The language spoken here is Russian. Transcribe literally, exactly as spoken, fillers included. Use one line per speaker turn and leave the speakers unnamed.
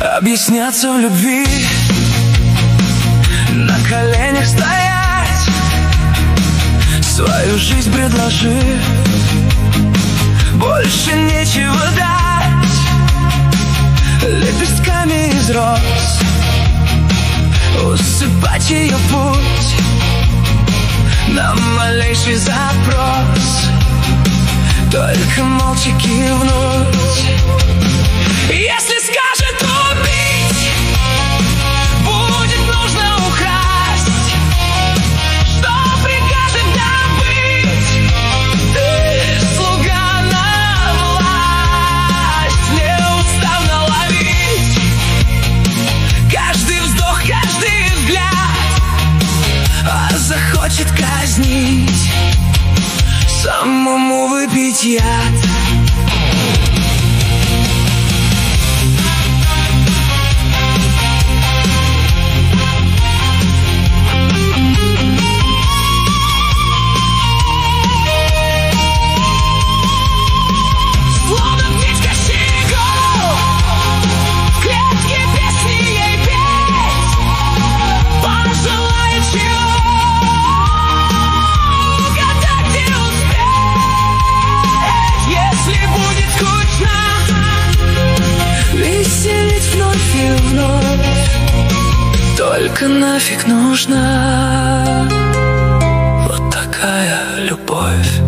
объясняться в любви, на коленях стоять, свою жизнь предложи. Больше нечего дать лепестками из роз, усыпать ее путь на малейший запрос, только молча кивнуть. Если скажет убить, будет нужно украсть, что прикажет добыть. Ты слуга на власть, неустанно ловить каждый вздох, каждый взгляд, а захочет казнить, самому выпить яд. Только нафиг нужна вот такая любовь.